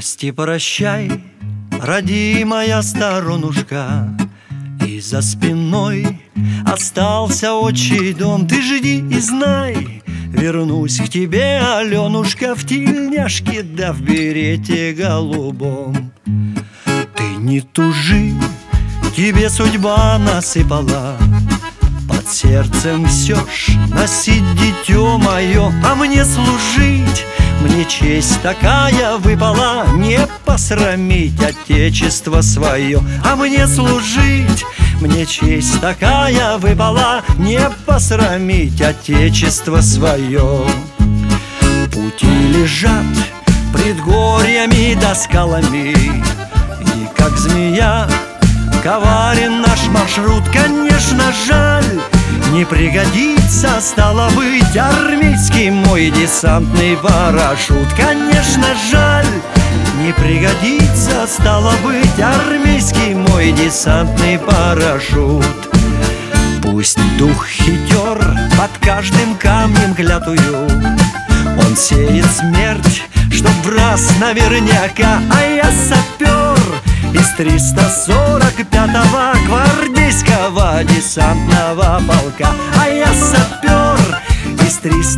Прости, прощай, родимая сторонушка, и за спиной остался отчий дом. Ты жди и знай, вернусь к тебе, Аленушка, в тельняшке да в берете голубом. Ты не тужи, тебе судьба насыпала под сердцем все ж носить дитё мое, а мне служить. Мне честь такая выпала, не посрамить отечество свое, а мне служить. Мне честь такая выпала, не посрамить отечество свое. Пути лежат предгорьями да скалами, и как змея коварен наш маршрут. Конечно, жаль, не пригодится, стало быть, армейский мой десантный парашют. Конечно, жаль, не пригодится, стало быть, армейский мой десантный парашют. Пусть дух хитер под каждым камнем клятую, он сеет смерть, чтоб в раз наверняка. А я сапер из 345-го гвардейского десантного полка. А я сапер из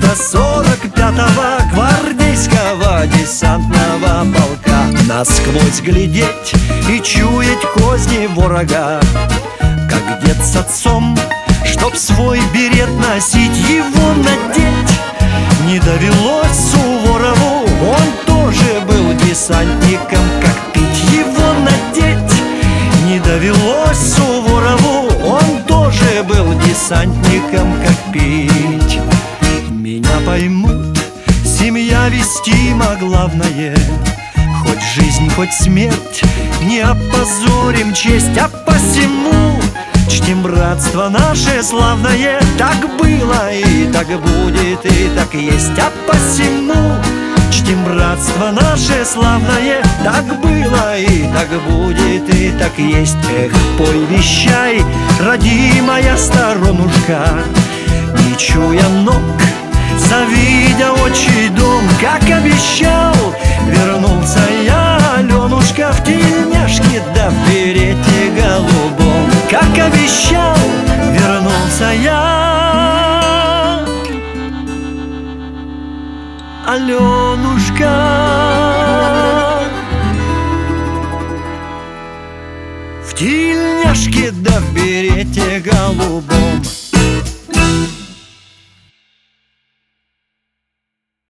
345-го гвардейского десантного полка. Насквозь глядеть и чуять козни ворога, как дед с отцом, чтоб свой берет носить, его надеть не довелось Суворову. Он тоже был десантником, как пить его надеть не довелось Суворову. Он тоже был десантником, как пить. Меня поймут, семья вестима главное, хоть жизнь, хоть смерть, не опозорим честь. А посему чтим братство наше славное, так было и так будет и так есть. А посему чтим братство наше славное, так было и так будет и так есть. Эх, пой, вещай, родимая сторонушка, не чуя ног, завидя отчий дом. Как обещал, вернулся я, Аленушка, в тельняшке да в берете голубом. Как обещал, вернулся я, Аленушка, в тельняшке да в берете голубом.